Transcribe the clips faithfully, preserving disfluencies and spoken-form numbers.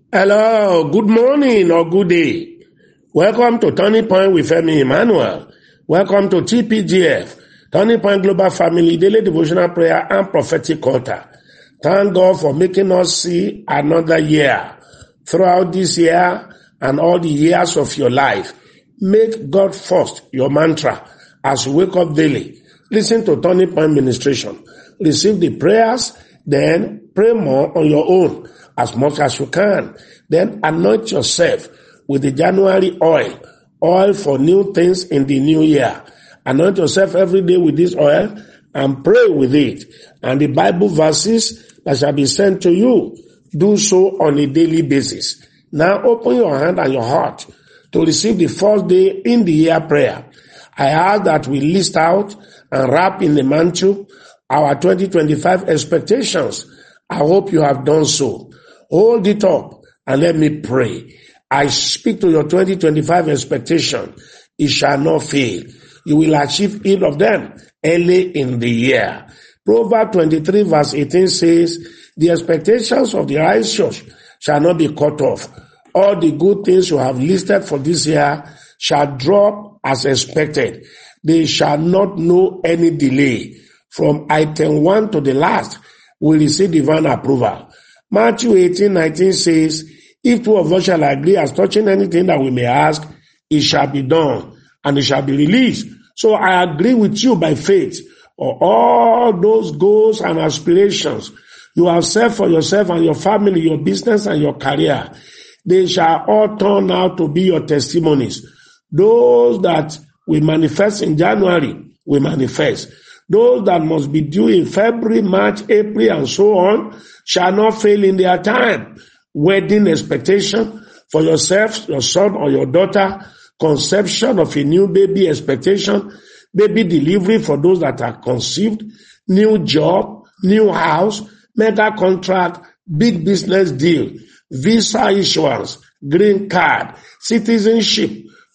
Hello, good morning or good day. Welcome to Turning Point with Femi Emmanuel. Welcome to T P G F, Turning Point Global Family Daily Devotional Prayer and Prophetic Altar. Thank God for making us see another year. Throughout this year and all the years of your life, make God first your mantra as you wake up daily. Listen to Turning Point Ministration. Receive the prayers, then pray more on your own as much as you can. Then anoint yourself with the January oil, oil for new things in the new year. Anoint yourself every day with this oil and pray with it. And the Bible verses that shall be sent to you, do so on a daily basis. Now open your hand and your heart to receive the first day in the year prayer. I ask that we list out and wrap in the mantle our twenty twenty-five expectations. I hope you have done so. Hold it up and let me pray. I speak to your twenty twenty-five expectation. It shall not fail. You will achieve each of them early in the year. Proverbs twenty-three verse eighteen says, the expectations of the righteous shall not be cut off. All the good things you have listed for this year shall drop as expected. They shall not know any delay. From item one to the last, we receive divine approval. Matthew eighteen nineteen says, if two of us shall agree as touching anything that we may ask, it shall be done, and it shall be released. So I agree with you by faith, or all those goals and aspirations you have set for yourself and your family, your business and your career. They shall all turn out to be your testimonies. Those that will manifest in January will manifest. Those that must be due in February, March, April, and so on shall not fail in their time. Wedding expectation for yourself, your son or your daughter, conception of a new baby expectation, baby delivery for those that are conceived, new job, new house, mega contract, big business deal, visa issuance, green card, citizenship,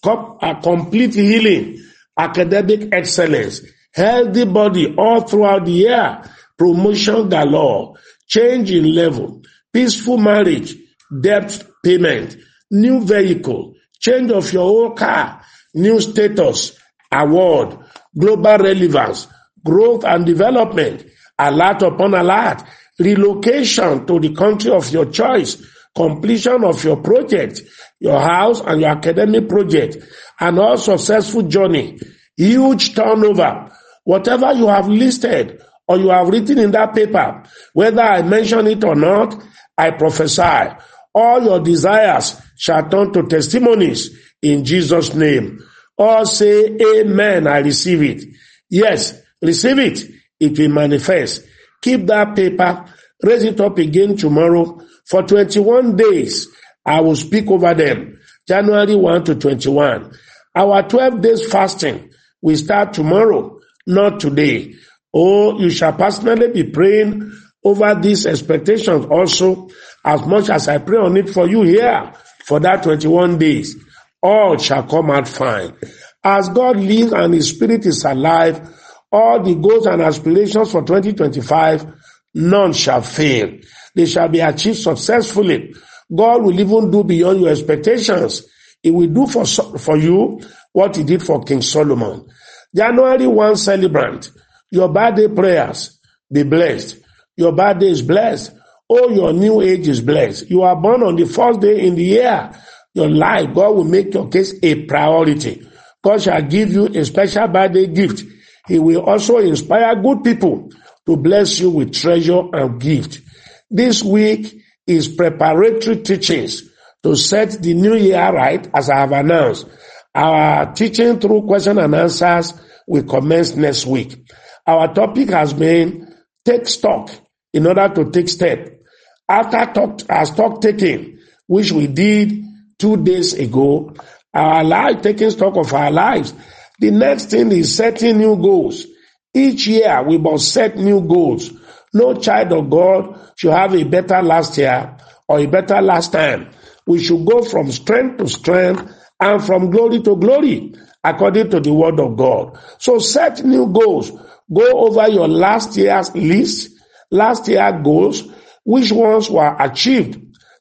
a complete healing, academic excellence, healthy body all throughout the year, promotion galore, change in level, peaceful marriage, debt payment, new vehicle, change of your own car, new status, award, global relevance, growth and development, alert upon alert, relocation to the country of your choice, completion of your project, your house and your academic project, and all successful journey, huge turnover. Whatever you have listed or you have written in that paper, whether I mention it or not, I prophesy. All your desires shall turn to testimonies in Jesus' name. All say, amen, I receive it. Yes, receive it. It will manifest. Keep that paper. Raise it up again tomorrow. For twenty-one days, I will speak over them. January first to twenty-one. Our twelve days fasting will start tomorrow, not today. Oh, you shall personally be praying over these expectations also, as much as I pray on it for you here for that twenty-one days. All shall come out fine. As God lives and His Spirit is alive, all the goals and aspirations for twenty twenty-five, none shall fail. They shall be achieved successfully. God will even do beyond your expectations. He will do for, for you what He did for King Solomon. January first celebrant, your birthday prayers, be blessed. Your birthday is blessed. Oh, your new age is blessed. You are born on the first day in the year. Your life, God will make your case a priority. God shall give you a special birthday gift. He will also inspire good people to bless you with treasure and gift. This week is preparatory teachings to set the new year right, as I have announced. Our teaching through question and answers will commence next week. Our topic has been take stock in order to take step. After talk, our stock taking, which we did two days ago, our life, taking stock of our lives. The next thing is setting new goals. Each year we must set new goals. No child of God should have a better last year or a better last time. We should go from strength to strength and from glory to glory, according to the word of God. So set new goals. Go over your last year's list, last year goals, which ones were achieved.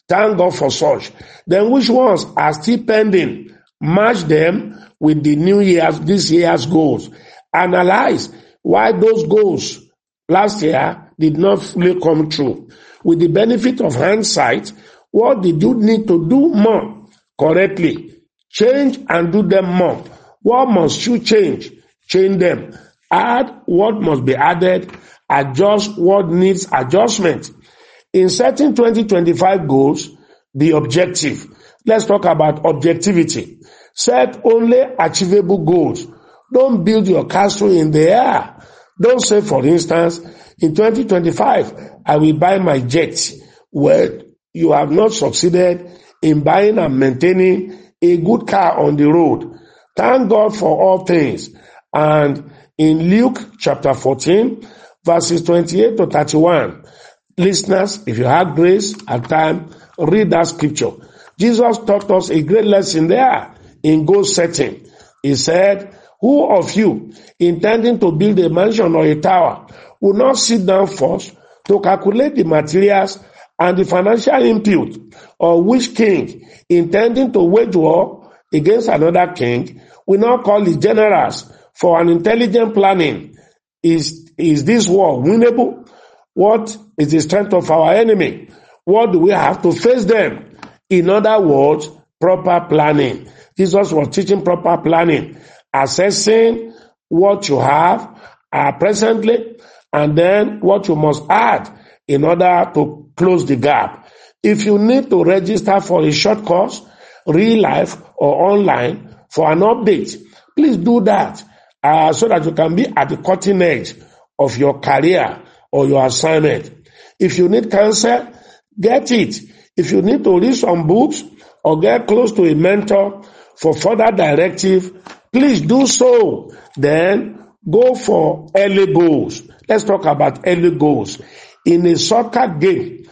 Thank God for such. Then which ones are still pending? Match them with the new year's, this year's goals. Analyze why those goals last year did not fully come true. With the benefit of hindsight, what did you need to do more correctly? Change and do them more. What must you change? Change them. Add what must be added. Adjust what needs adjustment. In setting twenty twenty-five goals, be objective. Let's talk about objectivity. Set only achievable goals. Don't build your castle in the air. Don't say, for instance, in twenty twenty-five, I will buy my jet. Well, you have not succeeded in buying and maintaining a good car on the road. Thank God for all things. And in Luke chapter fourteen, verses twenty-eight to thirty-one, listeners, if you have grace and time, read that scripture. Jesus taught us a great lesson there in goal setting. He said, who of you, intending to build a mansion or a tower, will not sit down first to calculate the materials and the financial input? Or which king, intending to wage war against another king, will not call his generals for an intelligent planning? Is, is this war winnable? What is the strength of our enemy? What do we have to face them? In other words, proper planning. Jesus was teaching proper planning, assessing what you have uh, presently, and then what you must add in order to close the gap. If you need to register for a short course, real life or online, for an update, please do that uh, so that you can be at the cutting edge of your career or your assignment. If you need counsel, get it. If you need to read some books or get close to a mentor for further directive, please do so. Then go for early goals. Let's talk about early goals. In a soccer game,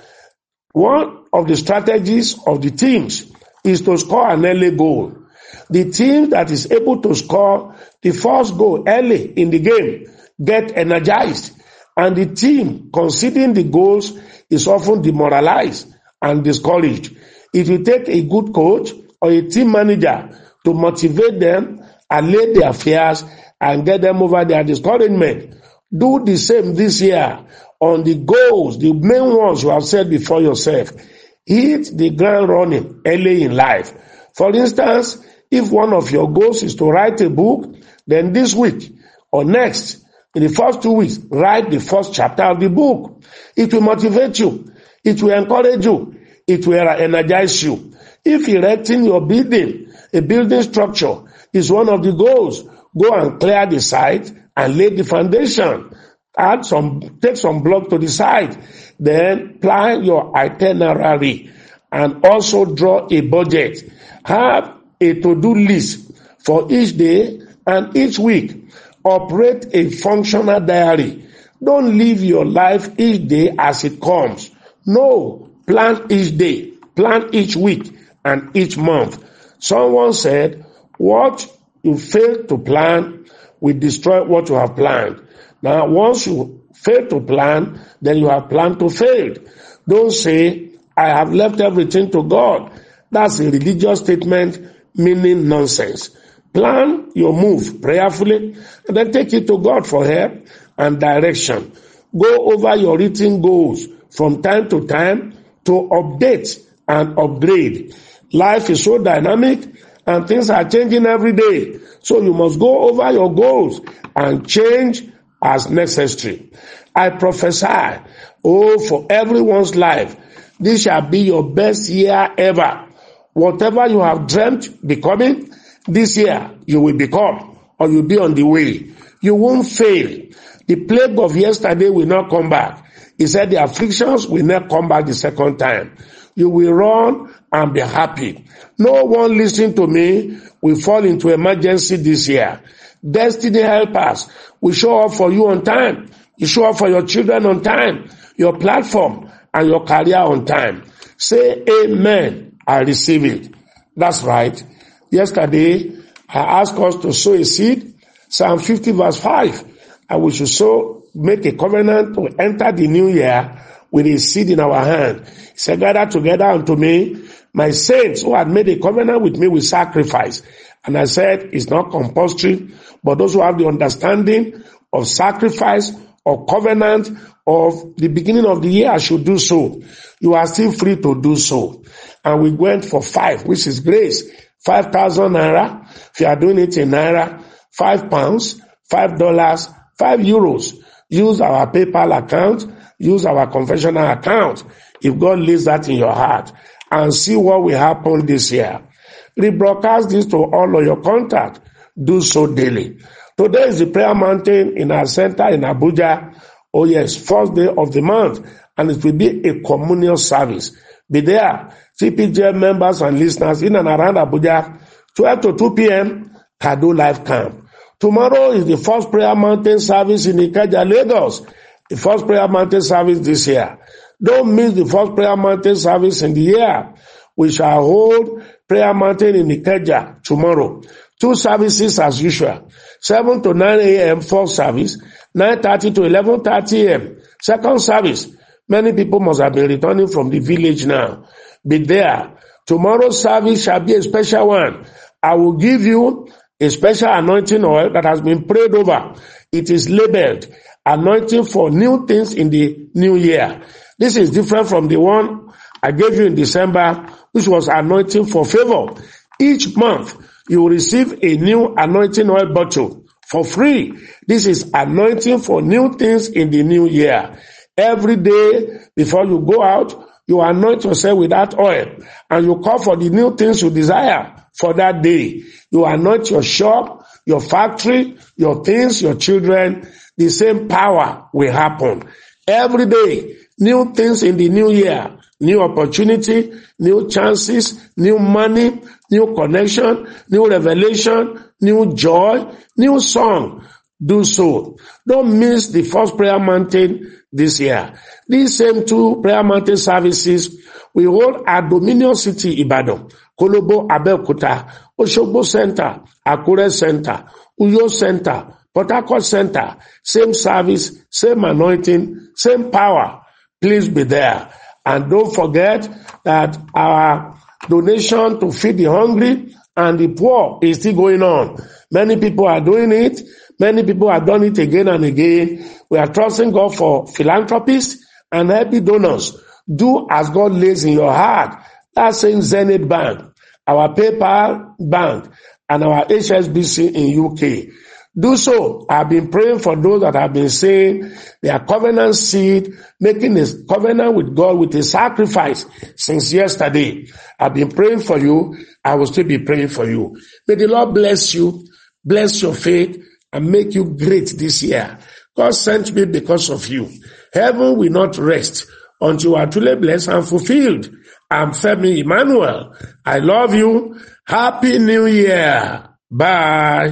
one of the strategies of the teams is to score an early goal. The team that is able to score the first goal early in the game get energized, and the team conceding the goals is often demoralized and discouraged. It will take a good coach or a team manager to motivate them, allay their fears, and get them over their discouragement. Do the same this year on the goals, the main ones you have set before yourself. Hit the ground running early in life. For instance, if one of your goals is to write a book, then this week or next, in the first two weeks, write the first chapter of the book. It will motivate you. It will encourage you. It will energize you. If erecting your building, a building structure, is one of the goals, go and clear the site and lay the foundation. Add some, take some block to the side. Then plan your itinerary and also draw a budget. Have a to-do list for each day and each week. Operate a functional diary. Don't live your life each day as it comes. No, plan each day, plan each week and each month. Someone said, what you fail to plan will destroy what you have planned. Now, once you fail to plan, then you have planned to fail. Don't say, I have left everything to God. That's a religious statement meaning nonsense. Plan your move prayerfully and then take it to God for help and direction. Go over your written goals from time to time to update and upgrade. Life is so dynamic and things are changing every day. So you must go over your goals and change as necessary. I prophesy, oh, for everyone's life, this shall be your best year ever. Whatever you have dreamt becoming, this year you will become, or you'll be on the way. You won't fail. The plague of yesterday will not come back. He said the afflictions will not come back the second time. You will run and be happy. No one listening to me will fall into emergency this year. Destiny helpers will show up for you on time. You show up for your children on time, your platform and your career on time. Say amen. I receive it. That's right. Yesterday, I asked us to sow a seed, Psalm fifty verse five, and we should sow, make a covenant to enter the new year with a seed in our hand. He said, gather together unto me, my saints who had made a covenant with me with sacrifice. And I said, it's not compulsory, but those who have the understanding of sacrifice or covenant of the beginning of the year should do so. You are still free to do so. And we went for five, which is grace. Five thousand naira. If you are doing it in naira, five pounds, five dollars, five euros. Use our PayPal account. Use our confessional account. If God lays that in your heart, and see what will happen this year. Rebroadcast this to all of your contacts. Do so daily. Today is the prayer mountain in our center in Abuja. Oh yes, first day of the month, and it will be a communal service. Be there. T P G F members and listeners in and around Abuja, twelve to two p.m., Kado Life Camp. Tomorrow is the first prayer mountain service in Ikeja, Lagos. The first prayer mountain service this year. Don't miss the first prayer mountain service in the year. We shall hold prayer mountain in Ikeja tomorrow. Two services as usual. seven to nine a.m. first service. nine thirty to eleven thirty a.m. second service. Many people must have been returning from the village now. Be there. Tomorrow's service shall be a special one. I will give you a special anointing oil that has been prayed over. It is labeled anointing for new things in the new year. This is different from the one I gave you in December, which was anointing for favor. Each month, you will receive a new anointing oil bottle for free. This is anointing for new things in the new year. Every day before you go out, you anoint yourself with that oil and you call for the new things you desire for that day. You anoint your shop, your factory, your things, your children. The same power will happen. Every day, new things in the new year, new opportunity, new chances, new money, new connection, new revelation, new joy, new song. Do so. Don't miss the first prayer mountain this year. These same two prayer mountain services we hold at Dominion City, Ibadan, Kolobo, Abeokuta, Oshogbo Center, Akure Center, Uyo Center, Port Harcourt Center. Same service, same anointing, same power. Please be there. And don't forget that our donation to feed the hungry and the poor is still going on. Many people are doing it. Many people have done it again and again. We are trusting God for philanthropists and happy donors. Do as God lays in your heart. That's in Zenith Bank, our PayPal Bank, and our H S B C in U K. Do so. I've been praying for those that have been saying their covenant seed, making a covenant with God with a sacrifice since yesterday. I've been praying for you. I will still be praying for you. May the Lord bless you, bless your faith, and make you great this year. God sent me because of you. Heaven will not rest until you are truly blessed and fulfilled. I'm Femi Emmanuel. I love you. Happy New Year. Bye.